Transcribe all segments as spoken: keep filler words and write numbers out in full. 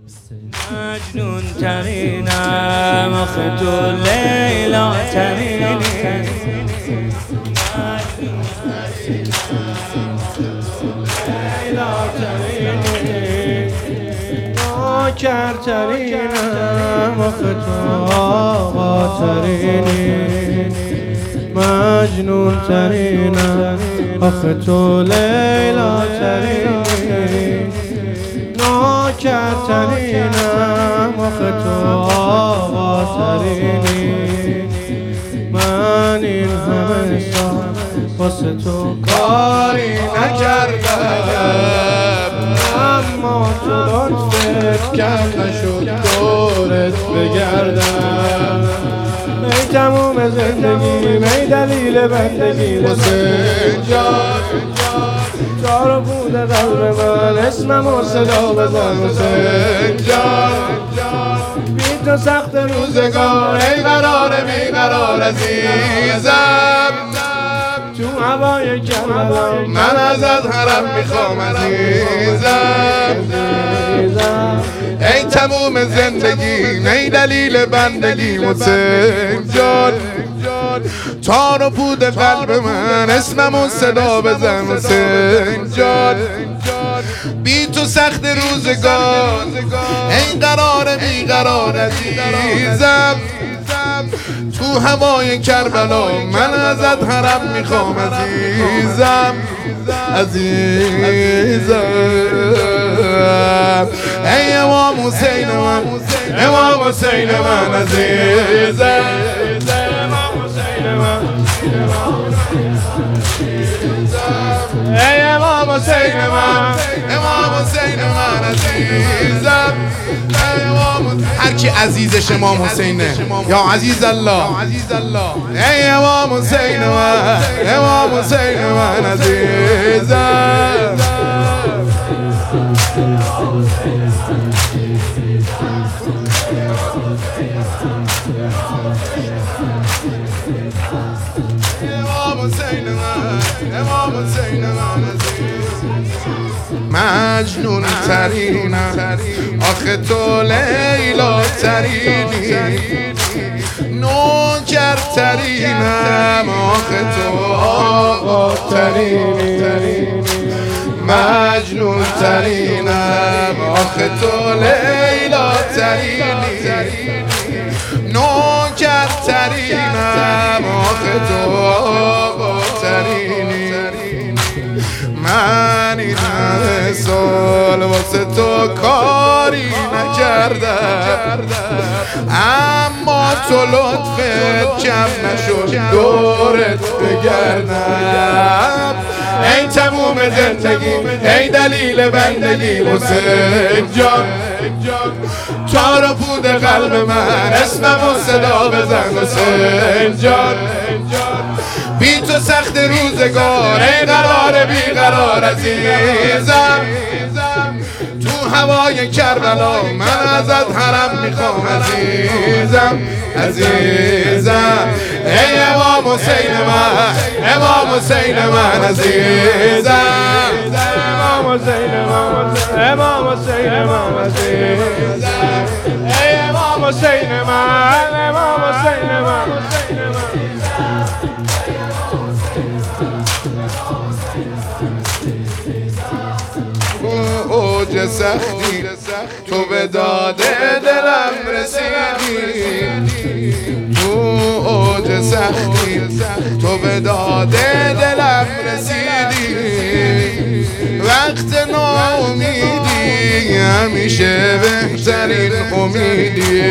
مجنون ترینم آخه تو لیلا ترینی نوکر ترینم آخه تو آقا ترینی مجنون ترینم آخه تو لیلا ترینی نوکر ترینم آخه تو آقا ترینی من این همه سال واسه تو کاری نکردم اما تو لطفت کرد نشد دورت بگردم ای تموم زندگی ای دلیل بندگی حسین جان جارو بود قلب من اسمم و صدا بزن حسین جان بی تو سخت روزگار ای قرار بی قرار عزیزم تو هوای کربلا من ازت حرم میخوام عزیزم ای تموم زندگی ای دلیل بندگی حسین جان تار و پود قلب من اسمم و صدا بزن حسین جان بی تو سخت روزگار ای قرار بی قرار عزیزم تو هوای کربلا من ازت حرم میخوام عزیزم عزیزم ای امام حسین من امام حسین من عزیزم ای امام حسین من امام حسین من عزیزم هر کی عزیزش امام حسینه یا عزیز الله ای امام حسین من امام حسین من عزیزم مجنون ترینم آخه تو لیلا ترینی نوکر ترینم آخه تو آقا ترینی مجنون ترینم آخه تو لیلا ترینی نوکر ترینم آخه تو آقا ترینی من این همه سال واسه تو کاری نکردم اما تو لطفت کم نشد دورت بگردم ای تموم زندگی ای دلیل بندگی حسین جان تار و پود قلب من اسمم و صدا بزن حسین جان بی تو سخت روزگار ای قرار بی قرار عزیزم تو هوای کربلا من ازت حرم میخوام عزیزم عزیزم ای امام حسین من امام حسین من عزیزم امام حسین من امام حسین من عزیزم ای امام حسین من امام حسین من اوج سختی تو به داده دلم رسیدی تو اوج سختی تو به داده دلم رسیدی وقت ناامیدی همیشه بهترین امیدی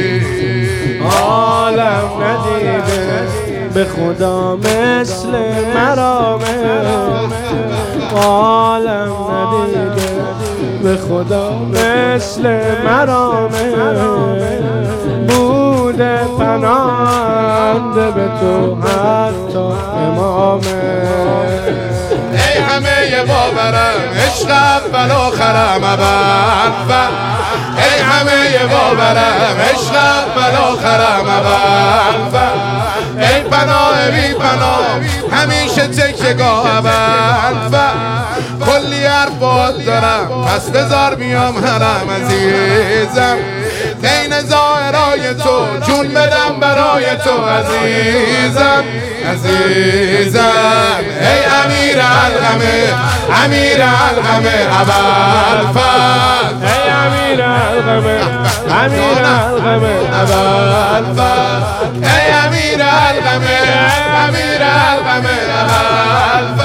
عالم ندیده به خدا مثل مرامه عالم ندیده به خدا مثل مرامه بوده پناهنده به تو حتی امامه ای همه باورم عشق اول آخرم اول ای همه باورم عشق اول آخرم اول ای پناه بی پناه همیشه تکیه‌گاه اول کلی حرفات دارم پس بذار بیام حرم عزیز عزیزم عین ظاهرای تو جون بدم برای تو عزیزم عزیزم ای امیر الغمه امیر الغمه ابوالفضل ای امیر الغمه امیر الغمه ابوالفضل ای امیر الغمه امیر الغمه ابوالفضل